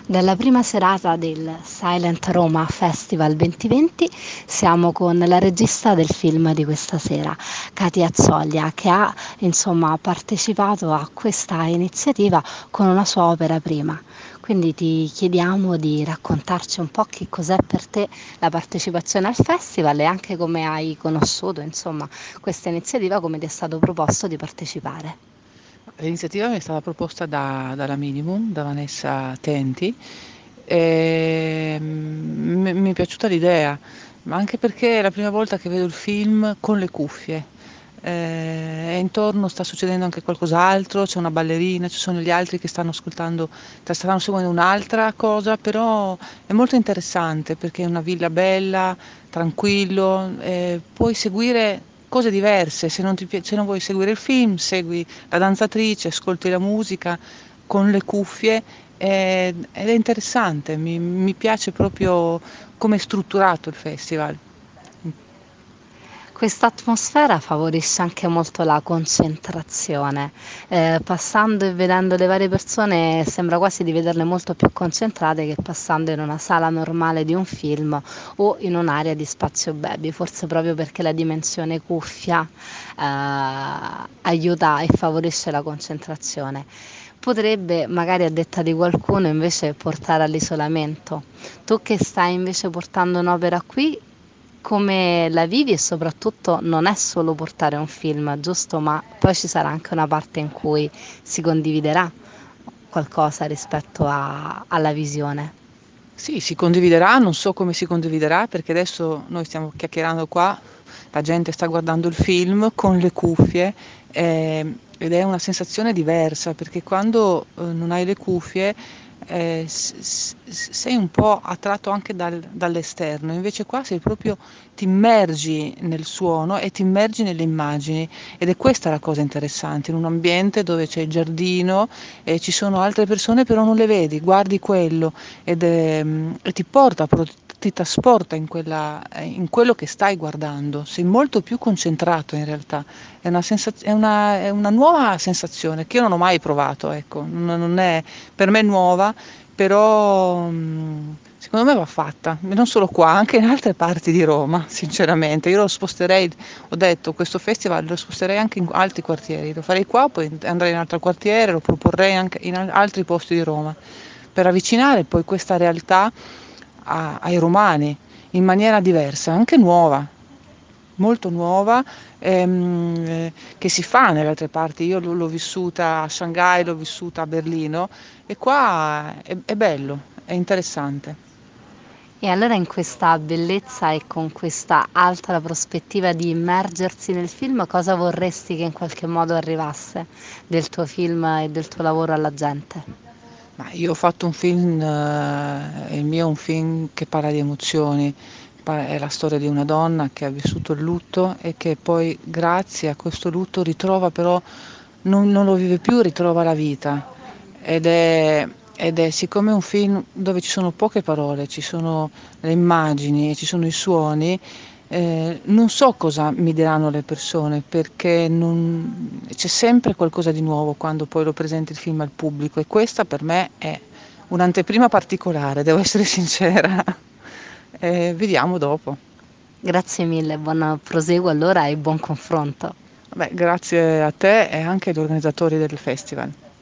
Dalla prima serata del Silent Roma Festival 2020 siamo con la regista del film di questa sera, Katia Azzoglia, che ha insomma partecipato a questa iniziativa con una sua opera prima. Quindi ti chiediamo di raccontarci un po' che cos'è per te la partecipazione al festival e anche come hai conosciuto insomma questa iniziativa, come ti è stato proposto di partecipare. L'iniziativa mi è stata proposta dalla Minimum, da Vanessa Tenti, e mi è piaciuta l'idea, ma anche perché è la prima volta che vedo il film con le cuffie. E intorno sta succedendo anche qualcos'altro, c'è una ballerina, ci sono gli altri che stanno ascoltando, stanno seguendo un'altra cosa, però è molto interessante perché è una villa bella, tranquillo, puoi seguire cose diverse, se non vuoi seguire il film, segui la danzatrice, ascolti la musica con le cuffie, ed è interessante, mi piace proprio come è strutturato il festival. Questa atmosfera favorisce anche molto la concentrazione. Passando e vedendo le varie persone sembra quasi di vederle molto più concentrate che passando in una sala normale di un film o in un'area di spazio baby, forse proprio perché la dimensione cuffia aiuta e favorisce la concentrazione. Potrebbe, magari a detta di qualcuno, invece portare all'isolamento. Tu che stai invece portando un'opera qui, come la vivi e soprattutto non è solo portare un film, giusto? Ma poi ci sarà anche una parte in cui si condividerà qualcosa rispetto alla visione. Sì, si condividerà, non so come si condividerà perché adesso noi stiamo chiacchierando qua, la gente sta guardando il film con le cuffie, ed è una sensazione diversa perché quando non hai le cuffie sei un po' attratto anche dall'esterno, invece qua sei proprio, ti immergi nel suono e ti immergi nelle immagini, ed è questa la cosa interessante, in un ambiente dove c'è il giardino e ci sono altre persone però non le vedi, guardi quello e ti porta, ti trasporta in quello che stai guardando. Sei molto più concentrato in realtà. È una nuova sensazione che io non ho mai provato, ecco. Non è per me nuova, però secondo me va fatta. E non solo qua, anche in altre parti di Roma, sinceramente. Io lo sposterei, ho detto, questo festival lo sposterei anche in altri quartieri. Lo farei qua, poi andrei in un altro quartiere, lo proporrei anche in altri posti di Roma per avvicinare poi questa realtà ai romani in maniera diversa, anche nuova, molto nuova, che si fa nelle altre parti. Io l'ho vissuta a Shanghai, l'ho vissuta a Berlino, e qua è bello, è interessante. E allora in questa bellezza e con questa alta prospettiva di immergersi nel film, cosa vorresti che in qualche modo arrivasse del tuo film e del tuo lavoro alla gente? Ma io ho fatto un film, il mio è un film che parla di emozioni, è la storia di una donna che ha vissuto il lutto e che poi grazie a questo lutto ritrova però, non lo vive più, ritrova la vita. Siccome è un film dove ci sono poche parole, ci sono le immagini, ci sono i suoni, non so cosa mi diranno le persone perché c'è sempre qualcosa di nuovo quando poi lo presenti il film al pubblico, e questa per me è un'anteprima particolare, devo essere sincera. Vediamo dopo. Grazie mille, buon proseguo allora e buon confronto. Vabbè, grazie a te e anche agli organizzatori del festival.